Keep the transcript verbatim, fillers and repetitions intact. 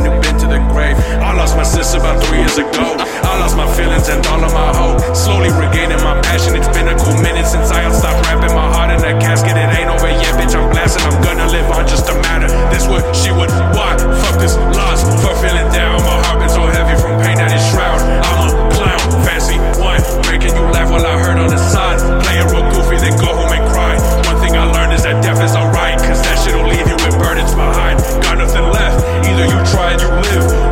brand new been to the grave. I lost my sister about three years ago. I lost my feelings and all of my hope. Slowly regaining my passion. It's been a cool minute since I stopped rapping. My heart in that casket, it ain't over yet, bitch. I'm blasting. I'm gonna live on just a matter. This what she would. Why? Fuck this loss. For feeling down. My heart been so heavy from pain that it's shroud. I'm a clown, fancy one, making you laugh while I hurt on the side. Playing real goofy, then go home and cry. One thing I learned is that death is alright, cause that shit'll leave you with burdens behind. Got nothing left. Either you try and you live,